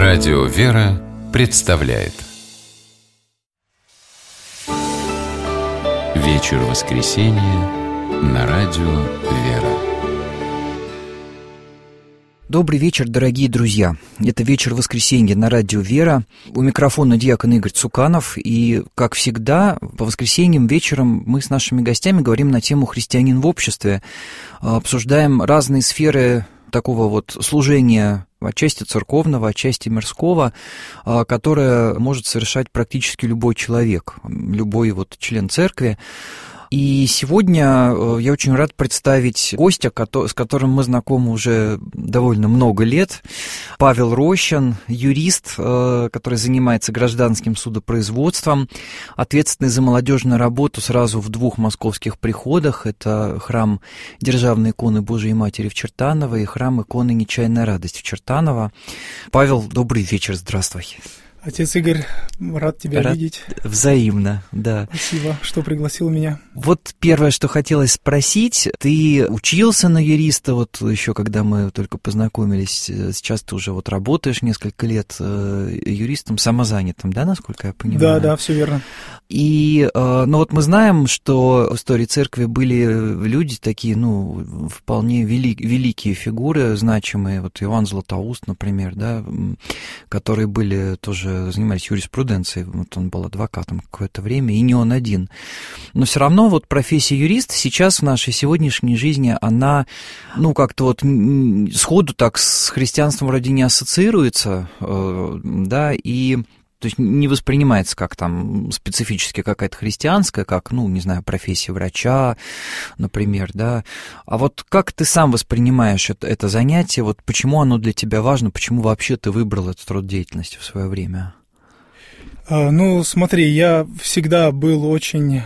Радио «Вера» представляет вечер воскресенья на Радио «Вера». Добрый вечер, дорогие друзья. Это вечер воскресенья на Радио «Вера». У микрофона диакон Игорь Цуканов. И, как всегда, по воскресеньям вечером мы с нашими гостями говорим на тему «Христианин в обществе». Обсуждаем разные сферы такого вот служения, отчасти церковного, отчасти мирского, которое может совершать практически любой человек, любой вот член церкви. И сегодня я очень рад представить гостя, с которым мы знакомы уже довольно много лет. Павел Рощин, юрист, который занимается гражданским судопроизводством, ответственный за молодежную работу сразу в 2 московских приходах. Это храм Державной иконы Божией Матери в Чертаново и храм иконы Нечаянная радость в Чертаново. Павел, добрый вечер, здравствуй. Отец Игорь, рад тебя видеть. Взаимно, да. Спасибо, что пригласил меня. Вот первое, что хотелось спросить, ты учился на юриста, вот еще когда мы только познакомились, сейчас ты уже вот работаешь несколько лет юристом, самозанятым, да, насколько я понимаю? Да, все верно. И, ну вот мы знаем, что в истории церкви были люди такие, ну, вполне великие фигуры, значимые, вот Иоанн Златоуст, например, да, которые были тоже занимались юриспруденцией, вот он был адвокатом какое-то время, и не он один. Но все равно вот профессия юриста сейчас в нашей сегодняшней жизни, она, ну, как-то вот сходу так с христианством вроде не ассоциируется, да, и то есть не воспринимается как там специфически какая-то христианская, как, ну, не знаю, профессия врача, например, да. А вот как ты сам воспринимаешь это занятие, вот почему оно для тебя важно, почему вообще ты выбрал этот род деятельности в свое время? Ну, смотри, я всегда был очень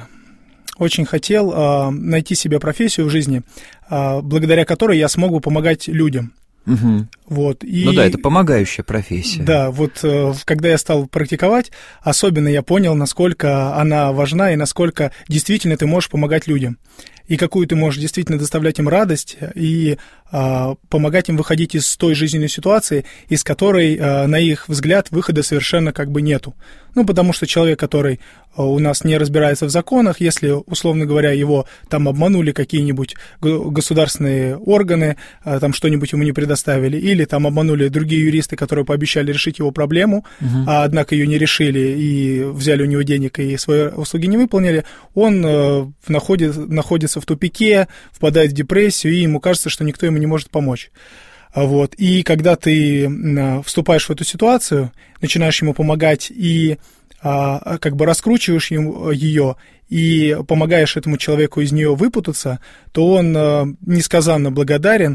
хотел найти себе профессию в жизни, благодаря которой я смогу помогать людям. Угу. Вот, и, ну да, это помогающая профессия. Да, вот когда я стал практиковать, особенно я понял, насколько она важна и насколько действительно ты можешь помогать людям. И какую ты можешь действительно доставлять им радость и помогать им выходить из той жизненной ситуации, из которой, на их взгляд, выхода совершенно как бы нету. Ну, потому что человек, который у нас не разбирается в законах, если, условно говоря, его там обманули какие-нибудь государственные органы, там что-нибудь ему не предоставили, или там обманули другие юристы, которые пообещали решить его проблему, а однако ее не решили и взяли у него денег и свои услуги не выполнили, он находится в тупике, впадает в депрессию, и ему кажется, что никто ему не может помочь. Вот. И когда ты вступаешь в эту ситуацию, начинаешь ему помогать и как бы раскручиваешь ее и помогаешь этому человеку из нее выпутаться, то он несказанно благодарен,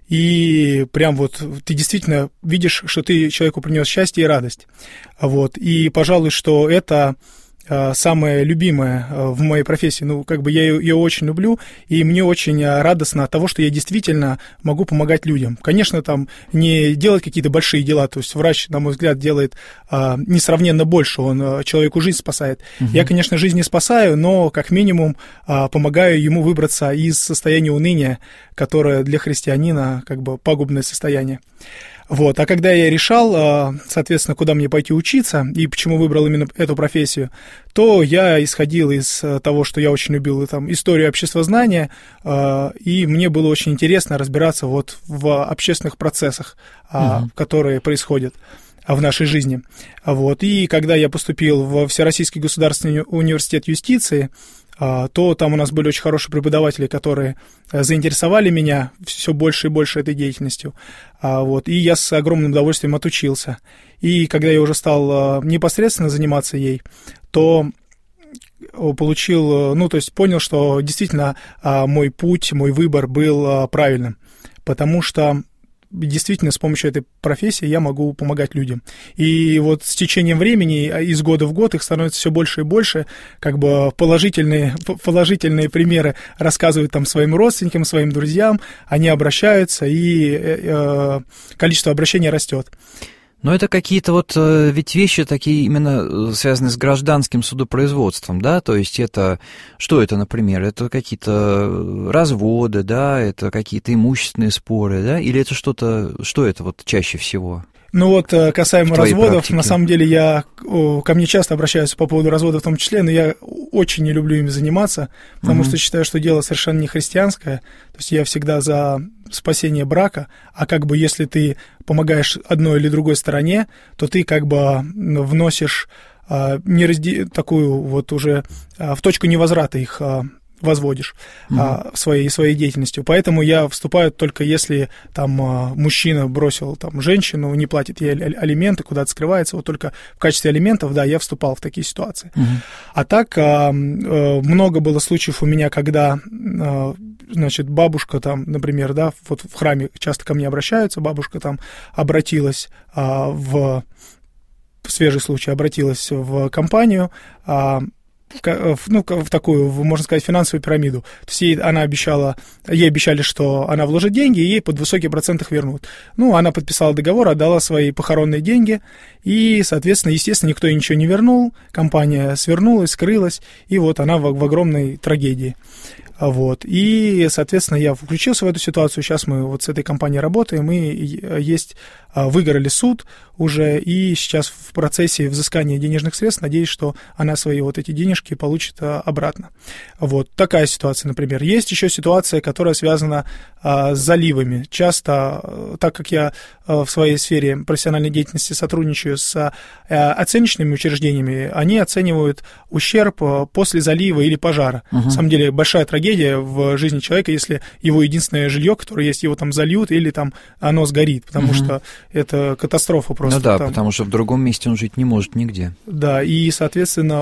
и прям вот ты действительно видишь, что ты человеку принес счастье и радость. Вот. И, пожалуй, что это самое любимое в моей профессии. Ну, как бы я ее очень люблю, и мне очень радостно от того, что я действительно могу помогать людям. Конечно, там не делать какие-то большие дела, то есть врач, на мой взгляд, делает несравненно больше, он человеку жизнь спасает. Я, конечно, жизнь не спасаю, но как минимум помогаю ему выбраться из состояния уныния, которое для христианина как бы пагубное состояние. Вот. А когда я решал, соответственно, куда мне пойти учиться и почему выбрал именно эту профессию, то я исходил из того, что я очень любил там, историю обществознания, и мне было очень интересно разбираться вот в общественных процессах, которые происходят в нашей жизни. Вот. И когда я поступил в Всероссийский государственный университет юстиции, то там у нас были очень хорошие преподаватели, которые заинтересовали меня все больше и больше этой деятельностью. Вот, и я с огромным удовольствием отучился. И когда я уже стал непосредственно заниматься ей, то получил, ну, то есть понял, что действительно мой путь, мой выбор был правильным, потому что действительно с помощью этой профессии я могу помогать людям. И вот с течением времени, из года в год, их становится все больше и больше, как бы положительные примеры рассказывают там своим родственникам, своим друзьям, они обращаются, и количество обращений растет. Но это какие-то вот ведь вещи такие именно связанные с гражданским судопроизводством, да, то есть это, что это, например, это какие-то разводы, да, это какие-то имущественные споры, да, или это что-то, что это вот чаще всего? Ну вот, касаемо разводов, практике. На самом деле ко мне часто обращаются по поводу развода в том числе, но я очень не люблю ими заниматься, потому что считаю, что дело совершенно не христианское. То есть я всегда за спасение брака, а как бы если ты помогаешь одной или другой стороне, то ты как бы вносишь такую вот уже в точку невозврата их возводишь своей деятельностью. Поэтому я вступаю только если там мужчина бросил там женщину, не платит ей алименты, куда-то скрывается, вот только в качестве алиментов, да, я вступал в такие ситуации. А так много было случаев у меня, когда значит, бабушка там, например, да, вот в храме часто ко мне обращаются, бабушка там обратилась в свежий случай, обратилась в компанию, в такую, можно сказать, финансовую пирамиду. То есть ей обещали, что она вложит деньги, и ей под высокий процент их вернут. Она подписала договор, отдала свои похоронные деньги, и, соответственно, никто ей ничего не вернул, компания свернулась, скрылась, и вот она в огромной трагедии. Вот. И, соответственно, я включился в эту ситуацию. Сейчас мы вот с этой компанией работаем, и выиграли суд уже, и сейчас в процессе взыскания денежных средств надеюсь, что она свои вот эти денежки получит обратно. Вот такая ситуация, например. Есть еще ситуация, которая связана с заливами. Часто, так как я в своей сфере профессиональной деятельности сотрудничаю с оценочными учреждениями, они оценивают ущерб после залива или пожара. На самом деле большая трагедия в жизни человека, если его единственное жилье, которое есть, его там зальют или там оно сгорит, потому что это катастрофа просто. Ну да, потому что в другом месте он жить не может нигде. Да, и, соответственно,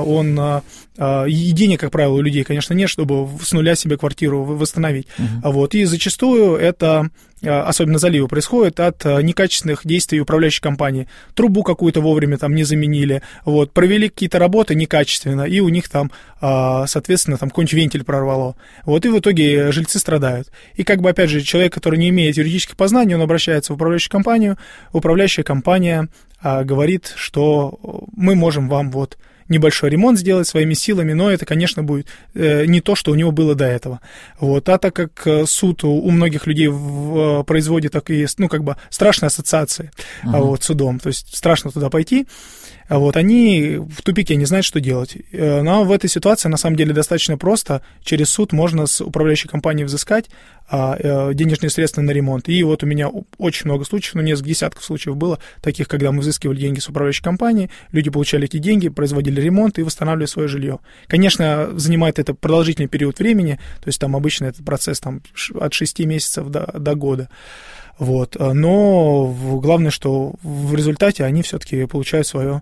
и денег, как правило, у людей, конечно, нет, чтобы с нуля себе квартиру восстановить. Вот, и зачастую это, особенно заливы, происходит от некачественных действий управляющей компании. Трубу какую-то вовремя там не заменили, вот, провели какие-то работы некачественно, и у них там, соответственно, там какой-нибудь вентиль прорвало. Вот, и в итоге жильцы страдают. И как бы, опять же, человек, который не имеет юридических познаний, он обращается в управляющую компанию, управляющая компания говорит, что мы можем вам вот небольшой ремонт сделать своими силами, но это, конечно, будет не то, что у него было до этого. Вот. А так как суд у многих людей производит такие, как бы страшные ассоциации вот, судом, то есть страшно туда пойти, вот, они в тупике, не знают, что делать. Но в этой ситуации, на самом деле, достаточно просто. Через суд можно с управляющей компанией взыскать денежные средства на ремонт. И вот у меня очень много случаев, несколько десятков случаев было таких, когда мы взыскивали деньги с управляющей компании, люди получали эти деньги, производили ремонт и восстанавливали свое жилье. Конечно, занимает это продолжительный период времени, то есть там обычно этот процесс там, от 6 месяцев до года. Вот. Но главное, что в результате они все-таки получают свое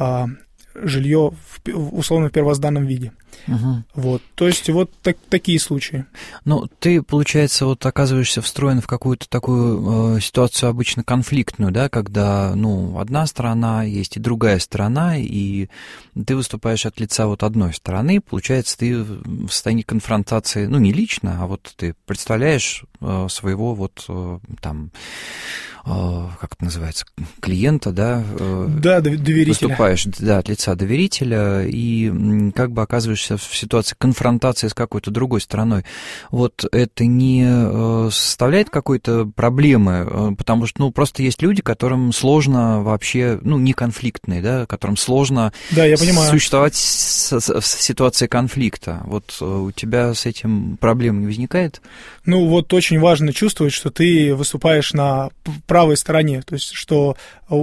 жилье условно в первозданном виде. Вот. То есть вот такие случаи. Ну, ты, получается, вот оказываешься встроен в какую-то такую ситуацию обычно конфликтную, да, когда, одна сторона есть и другая сторона, и ты выступаешь от лица вот одной стороны, получается, ты в состоянии конфронтации, не лично, а вот ты представляешь своего вот там, как это называется, клиента, да? Да, доверителя. Выступаешь, да, от лица доверителя, и как бы оказываешься в ситуации конфронтации с какой-то другой стороной. Вот это не составляет какой-то проблемы, потому что, просто есть люди, которым сложно вообще, не конфликтные, да, которым сложно существовать в ситуации конфликта. Вот у тебя с этим проблем не возникает? Вот очень важно чувствовать, что ты выступаешь на правой стороне, то есть, что,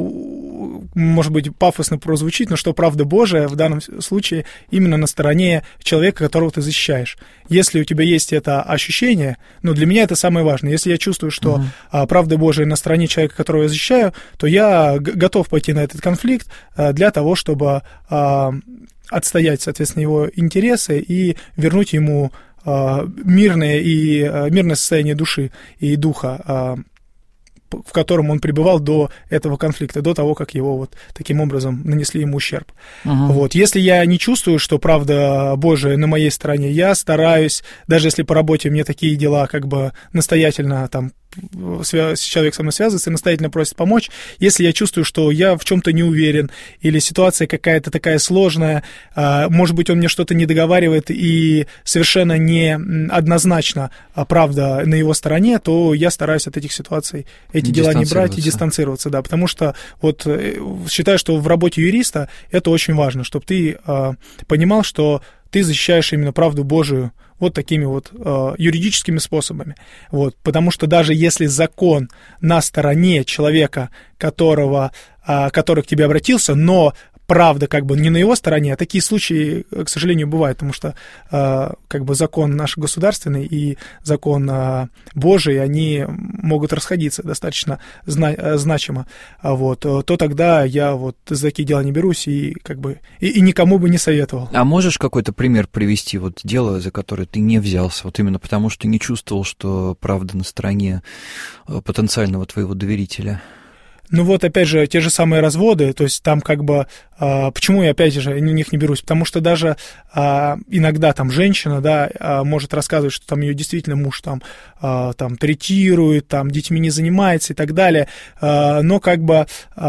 может быть, пафосно прозвучит, но что правда Божия в данном случае именно на стороне человека, которого ты защищаешь. Если у тебя есть это ощущение, для меня это самое важное. Если я чувствую, что правда Божия на стороне человека, которого я защищаю, то я готов пойти на этот конфликт для того, чтобы отстоять, соответственно, его интересы и вернуть ему мирное состояние души и духа, в котором он пребывал до этого конфликта, до того, как его вот таким образом нанесли ему ущерб. Вот. Если я не чувствую, что правда Божия на моей стороне, я стараюсь, даже если по работе мне такие дела как бы настоятельно там человек со мной связывается и настоятельно просит помочь. Если я чувствую, что я в чем-то не уверен, или ситуация какая-то такая сложная, может быть, он мне что-то не договаривает и совершенно не однозначно правда на его стороне, то я стараюсь от этих ситуаций эти дела не брать и дистанцироваться, да, потому что вот считаю, что в работе юриста это очень важно, чтобы ты понимал, что ты защищаешь именно правду Божию вот такими вот юридическими способами. Вот, потому что даже если закон на стороне человека, который к тебе обратился, но правда как бы не на его стороне, а такие случаи, к сожалению, бывают, потому что как бы закон наш государственный и закон Божий, они могут расходиться достаточно значимо, вот, то тогда я вот за такие дела не берусь и как бы и никому бы не советовал. А можешь какой-то пример привести, вот дело, за которое ты не взялся, вот именно потому, что не чувствовал, что правда на стороне потенциального твоего доверителя? Ну вот, опять же, те же самые разводы, то есть там как бы, почему я опять же на них не берусь, потому что даже иногда там женщина, да, может рассказывать, что там ее действительно муж там третирует, там детьми не занимается и так далее, но как бы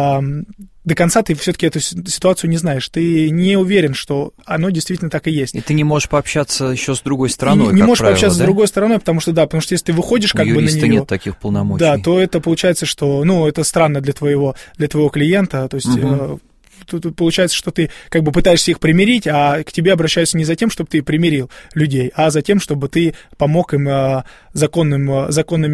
до конца ты все-таки эту ситуацию не знаешь, ты не уверен, что оно действительно так и есть. И ты не можешь пообщаться еще с другой стороной, не можешь пообщаться с другой стороной, потому что если ты выходишь как бы на нее... У юриста нет таких полномочий. Да, то это получается, что, это странно для твоего клиента, то есть... Тут получается, что ты как бы пытаешься их примирить, а к тебе обращаются не за тем, чтобы ты примирил людей, а за тем, чтобы ты помог им законным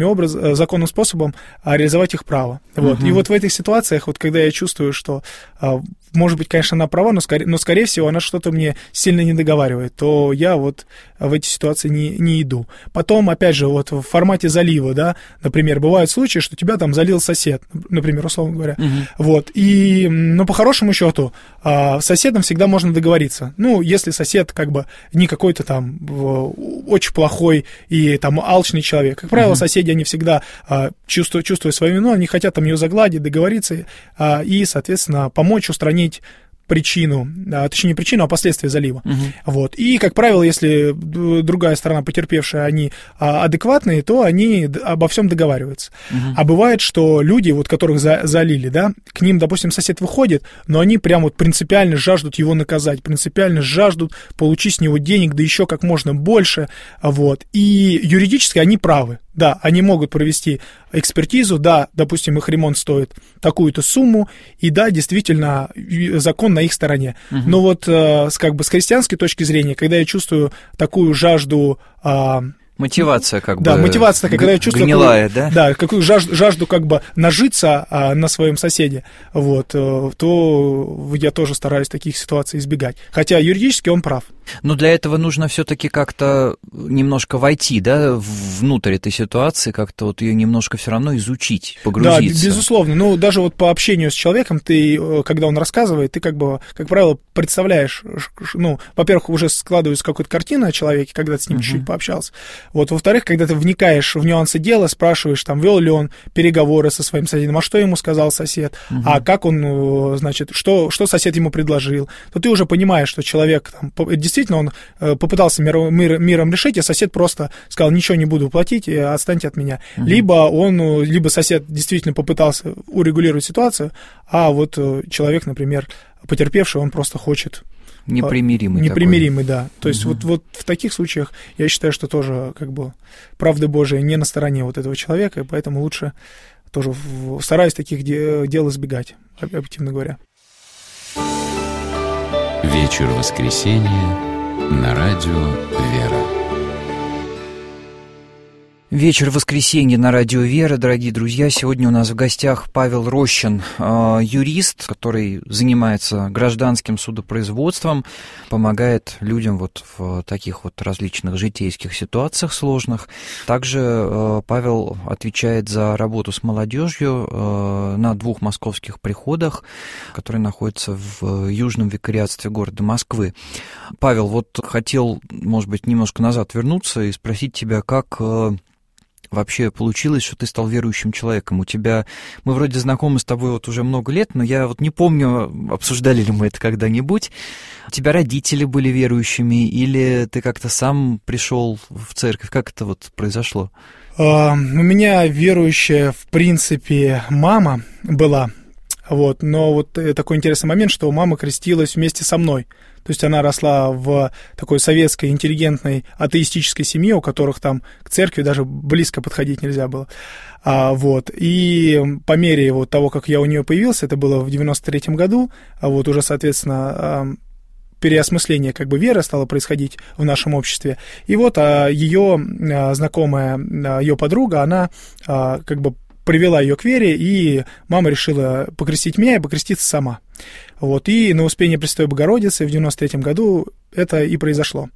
способом реализовать их право. Вот. И вот в этих ситуациях, вот когда я чувствую, что, может быть, конечно, она права, но скорее всего, она что-то мне сильно не договаривает, то я вот в эти ситуации не иду. Потом, опять же, вот в формате залива, да, например, бывают случаи, что тебя там залил сосед, например, условно говоря. Вот. И, по-хорошему счету, с соседом всегда можно договориться. Если сосед как бы не какой-то там очень плохой и там алчный человек. Как правило, соседи, они всегда, чувствуя свою вину, они хотят там ее загладить, договориться и, соответственно, помочь устранить причину, точнее не причину, а последствия залива. Вот. И, как правило, если другая сторона потерпевшая, они адекватные, то они обо всем договариваются. А бывает, что люди, вот которых залили, да, к ним, допустим, сосед выходит, но они прям вот принципиально жаждут его наказать, принципиально жаждут получить с него денег, да еще как можно больше. Вот. И юридически они правы. Да, они могут провести экспертизу, да, допустим, их ремонт стоит такую-то сумму, и да, действительно, закон на их стороне. Но вот как бы с христианской точки зрения, когда я чувствую такую жажду... Мотивация как бы. Да, мотивация, когда я чувствую... Гнилая, да? Да, какую жажду как бы нажиться на своем соседе, вот, то я тоже стараюсь таких ситуаций избегать. Хотя юридически он прав. Но для этого нужно все-таки как-то немножко войти, да, внутрь этой ситуации, как-то вот ее немножко все равно изучить, погрузиться. Да, безусловно. Даже вот по общению с человеком, ты, когда он рассказывает, ты как бы, как правило, представляешь, во-первых, уже складывается какая-то картина о человеке, когда ты с ним чуть-чуть пообщался. Вот, во-вторых, когда ты вникаешь в нюансы дела, спрашиваешь, там, вел ли он переговоры со своим соседом, а что ему сказал сосед, а как он, значит, что сосед ему предложил, то ты уже понимаешь, что человек там, действительно он попытался миром решить, а сосед просто сказал, ничего не буду платить, отстаньте от меня. Либо сосед действительно попытался урегулировать ситуацию, а вот человек, например, потерпевший, он просто хочет... Непримиримый, да. То есть вот в таких случаях я считаю, что тоже как бы правда Божия не на стороне вот этого человека, и поэтому лучше тоже стараюсь таких дел избегать, объективно говоря. Вечер воскресенья на радио «Вера». Вечер воскресенья на радио «Вера», дорогие друзья. Сегодня у нас в гостях Павел Рощин, юрист, который занимается гражданским судопроизводством, помогает людям вот в таких вот различных житейских ситуациях сложных. Также Павел отвечает за работу с молодежью на 2 московских приходах, которые находятся в Южном викариатстве города Москвы. Павел, вот хотел, может быть, немножко назад вернуться и спросить тебя, как... вообще получилось, что ты стал верующим человеком? Мы вроде знакомы с тобой вот уже много лет, но я вот не помню, обсуждали ли мы это когда-нибудь. У тебя родители были верующими, или ты как-то сам пришел в церковь? Как это вот произошло? У меня верующая, в принципе, мама была, вот, но вот такой интересный момент, что мама крестилась вместе со мной. То есть она росла в такой советской, интеллигентной, атеистической семье, у которых там к церкви даже близко подходить нельзя было. Вот. И по мере вот того, как я у нее появился, это было в 93-м году, вот уже, соответственно, переосмысление как бы веры стало происходить в нашем обществе. И вот ее знакомая, ее подруга, она как бы привела ее к вере, и мама решила покрестить меня и покреститься сама. Вот. И на Успение Пресвятой Богородицы в 93-м году это и произошло.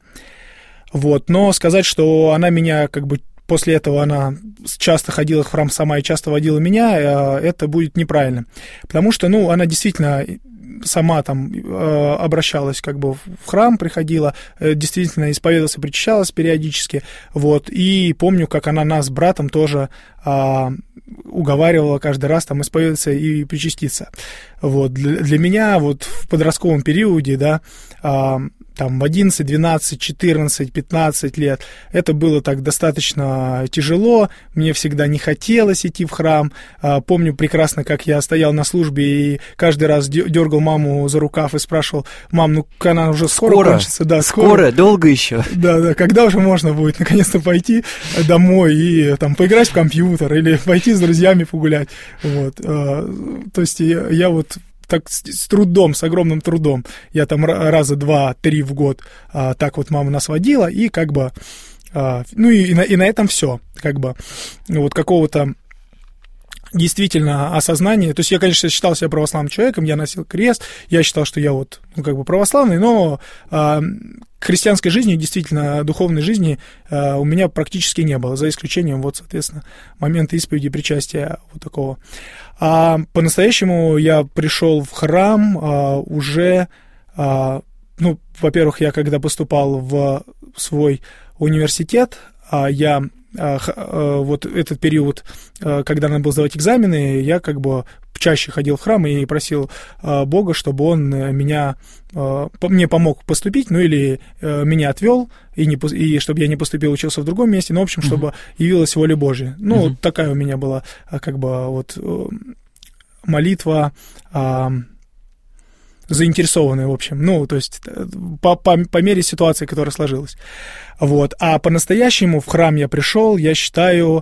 Вот. Но сказать, что она меня как бы после этого она часто ходила в храм сама и часто водила меня, это будет неправильно. Потому что, ну, она действительно сама там обращалась как бы в храм, приходила, действительно исповедовалась и причащалась периодически, вот, и помню, как она нас с братом тоже уговаривала каждый раз там исповедоваться и причаститься. Вот, для меня вот в подростковом периоде, да, там в 11, 12, 14, 15 лет, это было так достаточно тяжело, мне всегда не хотелось идти в храм. Помню прекрасно, как я стоял на службе и каждый раз дергал маму за рукав и спрашивал: мам, ну она уже скоро кончится. Да, скоро, долго еще. Да, когда уже можно будет наконец-то пойти домой и там поиграть в компьютер или пойти с друзьями погулять. Вот. То есть я вот так с трудом, с огромным трудом. Я там раза 2-3 в год так вот мама нас водила, и как бы, ну и на этом все, как бы, вот какого-то действительно осознание. То есть я, конечно, считал себя православным человеком, я носил крест, я считал, что я вот, ну, как бы православный, но христианской жизни, действительно, духовной жизни у меня практически не было, за исключением, вот, соответственно, момента исповеди и причастия вот такого. А по-настоящему я пришел в храм уже, ну, во-первых, я когда поступал в свой университет, я вот этот период, когда надо было сдавать экзамены, я как бы чаще ходил в храм и просил Бога, чтобы он мне помог поступить, ну или меня отвел, и чтобы я не поступил, учился в другом месте, ну, в общем, чтобы явилась воля Божья. Ну, вот такая у меня была как бы вот молитва заинтересованная, в общем, ну, то есть по мере ситуации, которая сложилась. Вот. А по-настоящему в храм я пришел, я считаю,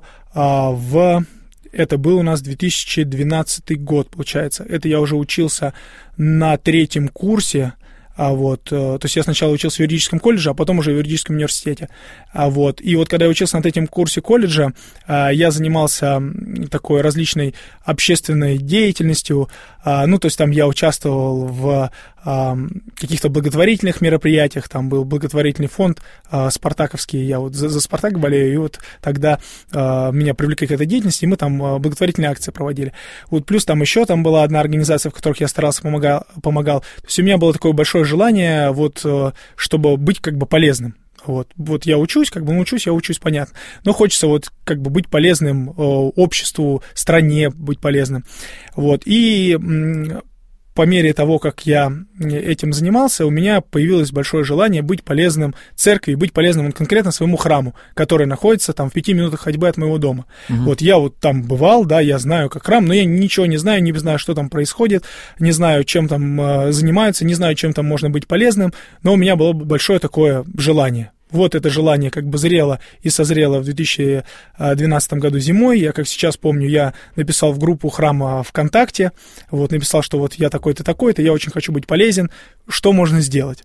это был у нас 2012 год, получается. Это я уже учился на 3-м курсе, вот, то есть я сначала учился в юридическом колледже, а потом уже в юридическом университете. Вот, и вот когда я учился на 3-м курсе колледжа, я занимался такой различной общественной деятельностью, ну, то есть там я участвовал в каких-то благотворительных мероприятиях, там был благотворительный фонд спартаковский, я вот за «Спартак» болею, и вот тогда меня привлекли к этой деятельности, и мы там благотворительные акции проводили. Вот плюс там еще там была одна организация, в которой я старался, помогал. То есть у меня было такое большое желание, вот, чтобы быть как бы полезным. Вот я учусь, как бы я учусь, понятно. Но хочется вот как бы быть полезным обществу, стране быть полезным. Вот, и по мере того, как я этим занимался, у меня появилось большое желание быть полезным церкви, быть полезным конкретно своему храму, который находится там в 5 минутах ходьбы от моего дома. Вот я вот там бывал, да, я знаю как храм, но я ничего не знаю, что там происходит, не знаю, чем там занимаются, не знаю, чем там можно быть полезным, но у меня было большое такое желание. Вот это желание как бы зрело и созрело в 2012 году зимой. Я, как сейчас помню, я написал в группу храма ВКонтакте, вот, написал, что вот я такой-то, такой-то, я очень хочу быть полезен, что можно сделать?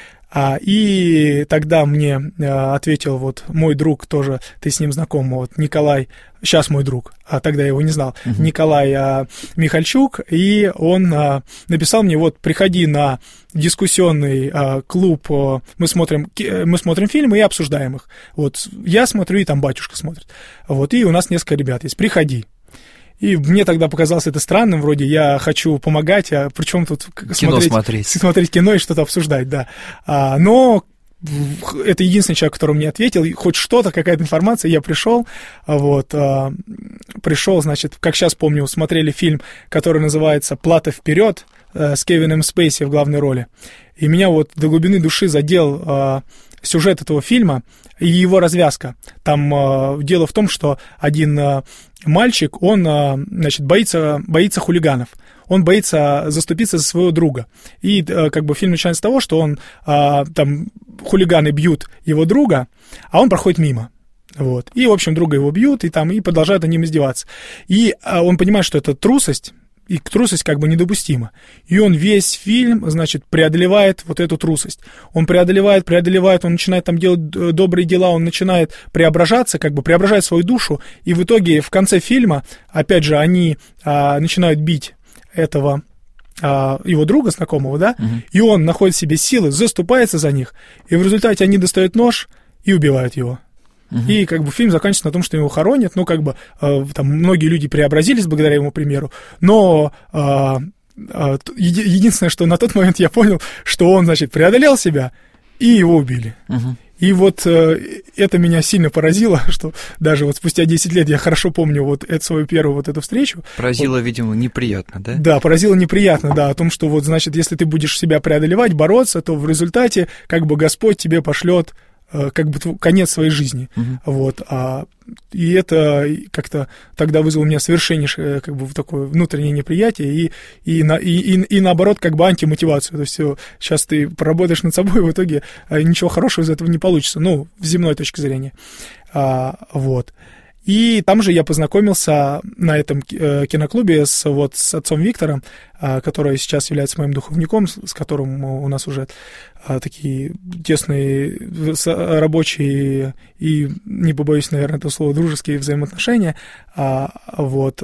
И тогда мне ответил вот мой друг тоже, ты с ним знаком, вот Николай, сейчас мой друг, а тогда я его не знал, Николай Михальчук, и он написал мне, вот приходи на дискуссионный клуб, мы смотрим фильмы и обсуждаем их. Вот я смотрю, и там батюшка смотрит. Вот, и у нас несколько ребят есть, приходи. И мне тогда показалось это странным, вроде я хочу помогать, а причем тут смотреть кино и что-то обсуждать, да. Но это единственный человек, который мне ответил, хоть что-то, какая-то информация, я пришел, значит, как сейчас помню, смотрели фильм, который называется «Плата вперед», с Кевином Спейси в главной роли. И меня вот до глубины души задел сюжет этого фильма и его развязка. Там дело в том, что один мальчик, он, значит, боится хулиганов. Он боится заступиться за своего друга. И как бы фильм начинается с того, что он, там, хулиганы бьют его друга, а он проходит мимо. Вот. И, в общем, друга его бьют, и продолжают над ним издеваться. И он понимает, что это трусость, и трусость как бы недопустима. И он весь фильм, значит, преодолевает вот эту трусость. Он преодолевает, он начинает там делать добрые дела, он начинает преображаться, как бы преображает свою душу, и в итоге в конце фильма, опять же, они начинают бить этого его друга, знакомого, да, и он находит в себе силы, заступается за них, и в результате они достают нож и убивают его. И как бы фильм заканчивается на том, что его хоронят, ну как бы там многие люди преобразились благодаря его примеру, но единственное, что на тот момент я понял, что он, значит, преодолел себя, и его убили. И вот это меня сильно поразило, что даже вот спустя 10 лет я хорошо помню вот эту свою первую вот эту встречу. Поразило, вот, видимо, неприятно, да? Да, поразило неприятно, да, о том, что вот, значит, если ты будешь себя преодолевать, бороться, то в результате как бы Господь тебе пошлет как бы конец своей жизни. Вот. И это как-то тогда вызвало у меня совершеннейшее как бы такое внутреннее неприятие и наоборот как бы антимотивацию. То есть сейчас ты поработаешь над собой, в итоге ничего хорошего из этого не получится, ну, с земной точки зрения. Вот. И там же я познакомился на этом киноклубе с отцом Виктором, который сейчас является моим духовником, с которым у нас уже такие тесные рабочие и, не побоюсь, наверное, этого слова, дружеские взаимоотношения. Вот.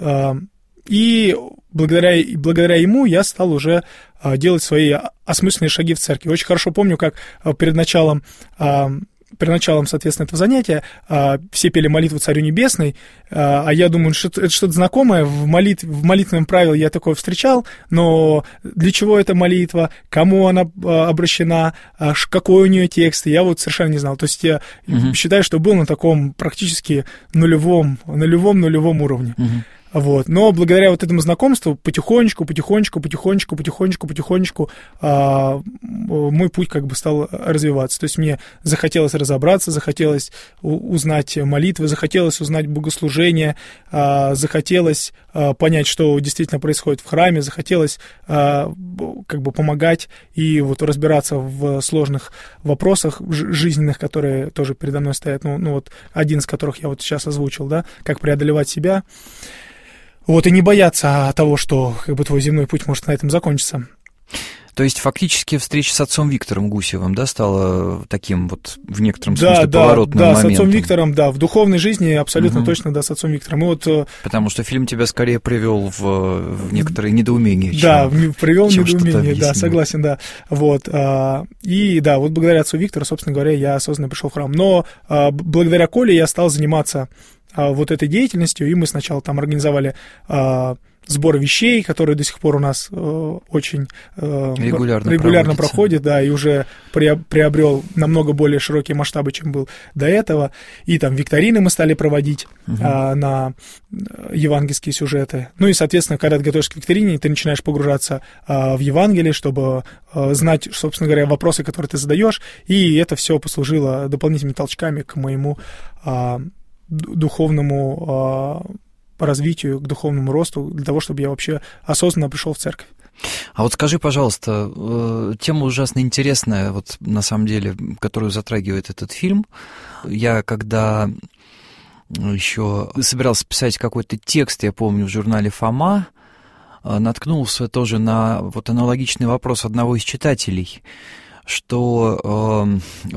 И благодаря ему я стал уже делать свои осмысленные шаги в церкви. Очень хорошо помню, как перед началом, соответственно, этого занятия все пели молитву Царю Небесной, а я думаю, что это что-то знакомое, в молитвенном правиле я такое встречал, но для чего эта молитва, кому она обращена, какой у нее текст, я вот совершенно не знал. То есть я считаю, что был на таком практически нулевом уровне. Вот. Но благодаря вот этому знакомству потихонечку мой путь как бы стал развиваться. То есть мне захотелось разобраться, захотелось узнать молитвы, захотелось узнать богослужение, захотелось понять, что действительно происходит в храме, захотелось как бы помогать и вот разбираться в сложных вопросах жизненных, которые тоже передо мной стоят. Ну вот один из которых я вот сейчас озвучил, да, как преодолевать себя. Вот, и не бояться того, что как бы твой земной путь может на этом закончиться. То есть фактически встреча с отцом Виктором Гусевым, да, стала таким вот в некотором смысле поворотным моментом? Да, с отцом Виктором, да, в духовной жизни абсолютно точно, да, с отцом Виктором. И вот, потому что фильм тебя скорее привел в некоторые недоумения. Да, привел в недоумение, да, согласен, да. Вот, и да, вот благодаря отцу Виктору, собственно говоря, я осознанно пришел в храм. Но благодаря Коле я стал заниматься вот этой деятельностью, и мы сначала там организовали сбор вещей, которые до сих пор у нас очень регулярно проходит, да, и уже приобрел намного более широкие масштабы, чем был до этого. И там викторины мы стали проводить на евангельские сюжеты. Ну и, соответственно, когда ты готовишься к викторине, ты начинаешь погружаться в Евангелие, чтобы знать, собственно говоря, вопросы, которые ты задаешь, и это все послужило дополнительными толчками к моему духовному развитию, к духовному росту, для того, чтобы я вообще осознанно пришел в церковь. А вот скажи, пожалуйста, тема ужасно интересная, вот на самом деле, которую затрагивает этот фильм. Я когда еще собирался писать какой-то текст, я помню, в журнале «Фома», наткнулся тоже на вот аналогичный вопрос одного из читателей, что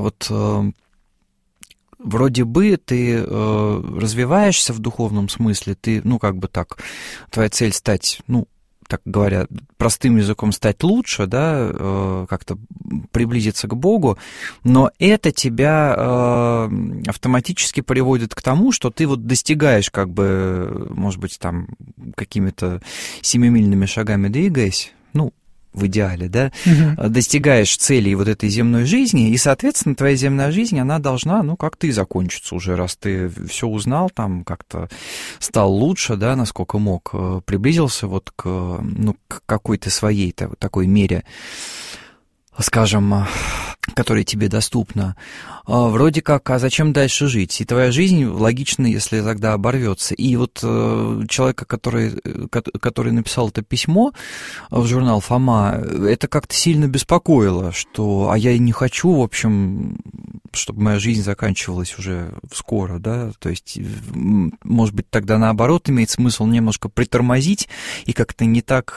вроде бы ты развиваешься в духовном смысле, ты, ну, как бы так, твоя цель стать, ну, так говоря, простым языком стать лучше, да, как-то приблизиться к Богу, но это тебя автоматически приводит к тому, что ты вот достигаешь, как бы, может быть, там, какими-то семимильными шагами двигаясь, ну, в идеале, да, достигаешь целей вот этой земной жизни, и, соответственно, твоя земная жизнь, она должна, ну, как-то и закончиться уже, раз ты все узнал, там, как-то стал лучше, да, насколько мог, приблизился вот к, ну, к какой-то своей такой мере скажем, которое тебе доступно, вроде как, а зачем дальше жить? И твоя жизнь логично, если тогда оборвется. И вот человека, который написал это письмо в журнал «Фома», это как-то сильно беспокоило, что, а я и не хочу, в общем, чтобы моя жизнь заканчивалась уже скоро, да, то есть, может быть, тогда наоборот имеет смысл немножко притормозить и как-то не так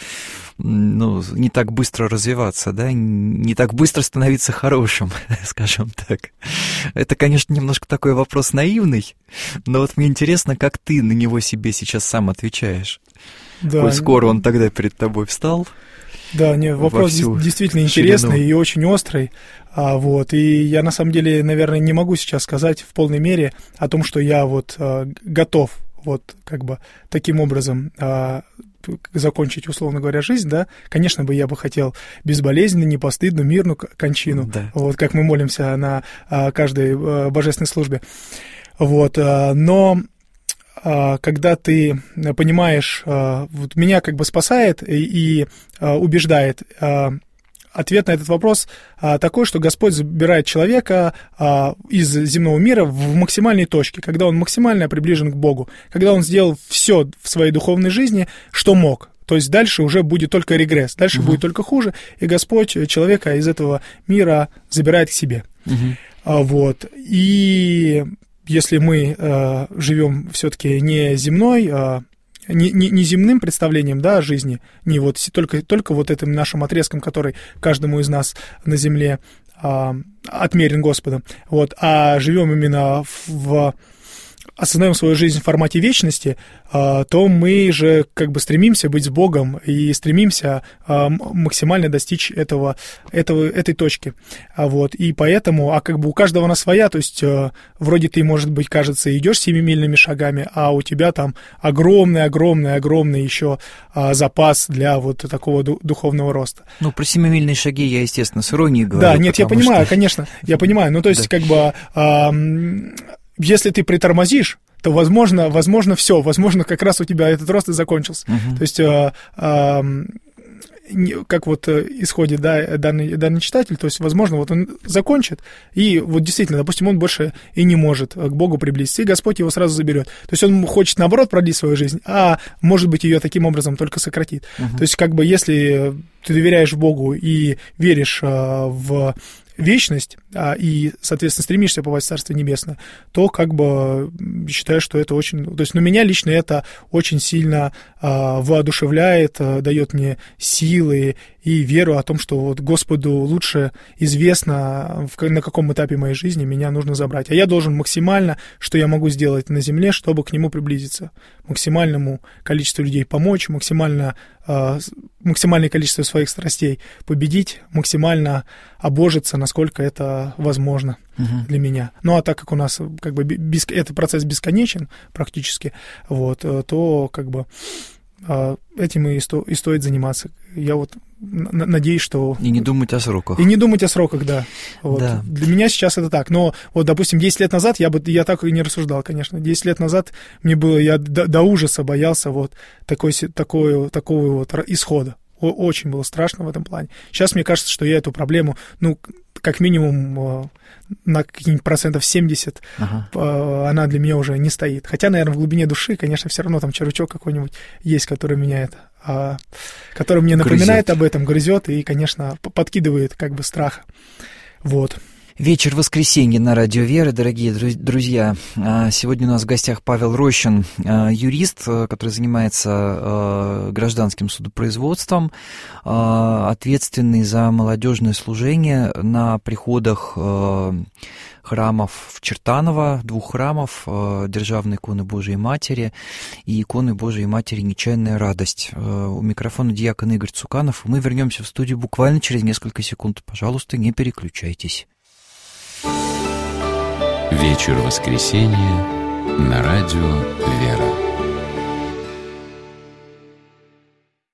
быстро развиваться, да, не так быстро становиться хорошим, скажем так. Это, конечно, немножко такой вопрос наивный, но вот мне интересно, как ты на него себе сейчас сам отвечаешь. Да. Коль скоро он тогда перед тобой встал. Да, нет, вопрос действительно интересный и очень острый. И я, на самом деле, наверное, не могу сейчас сказать в полной мере о том, что я готов таким образом закончить, условно говоря, жизнь, да. Конечно бы я бы хотел безболезненно, непостыдную, мирную кончину, да. Как мы молимся на каждой божественной службе. Но когда ты понимаешь, меня спасает и убеждает ответ на этот вопрос такой, что Господь забирает человека из земного мира в максимальной точке, когда он максимально приближен к Богу, когда он сделал все в своей духовной жизни, что мог. То есть дальше уже будет только регресс, дальше будет только хуже, и Господь человека из этого мира забирает к себе. И если мы живем все-таки не земной, не земным представлением, да, о жизни, не только этим нашим отрезком, который каждому из нас на земле отмерен Господом, а живем именно осознаем свою жизнь в формате вечности, то мы же стремимся быть с Богом и стремимся максимально достичь этой точки. И поэтому, у каждого она своя, то есть вроде ты, может быть, кажется, идешь 7-мильными шагами, а у тебя там огромный еще запас для такого духовного роста. Про 7-мильные шаги я, естественно, с иронией говорю. Да, нет, я понимаю, конечно, я понимаю. Ну, то есть, если ты притормозишь, то, возможно, все, возможно, как раз у тебя этот рост и закончился. То есть, исходит, да, данный читатель, то есть, возможно, он закончит, и действительно, допустим, он больше и не может к Богу приблизиться, и Господь его сразу заберет. То есть, он хочет, наоборот, продлить свою жизнь, а, может быть, ее таким образом только сократит. То есть, если ты доверяешь Богу и веришь в вечность, и, соответственно, стремишься попасть в Царство Небесное, то считаю, что это очень... То есть, меня лично это очень сильно воодушевляет, дает мне силы и веру о том, что Господу лучше известно, на каком этапе моей жизни меня нужно забрать. А я должен максимально, что я могу сделать на земле, чтобы к Нему приблизиться. Максимальному количеству людей помочь, максимальное количество своих страстей победить, максимально обожиться, насколько это возможно для меня. Ну, а так как у нас этот процесс бесконечен практически, то этим и стоит заниматься. Я надеюсь, что... И не думать о сроках. И не думать о сроках, да. Да. Для меня сейчас это так. Но, допустим, 10 лет назад я так и не рассуждал, конечно. 10 лет назад я до ужаса боялся такого исхода. Очень было страшно в этом плане. Сейчас мне кажется, что я эту проблему, как минимум на каких-нибудь 70%, она для меня уже не стоит. Хотя, наверное, в глубине души, конечно, все равно там червячок какой-нибудь есть, который меня который мне напоминает об этом, грызет и, конечно, подкидывает страха. Вечер воскресенья на радио Вера, дорогие друзья. Сегодня у нас в гостях Павел Рощин, юрист, который занимается гражданским судопроизводством, ответственный за молодежное служение на приходах храмов в Чертаново, 2 храмов, Державной иконы Божией Матери и иконы Божией Матери «Нечаянная радость». У микрофона диакон Игорь Цуканов. Мы вернемся в студию буквально через несколько секунд. Пожалуйста, не переключайтесь. Вечер воскресенья на радио «Вера».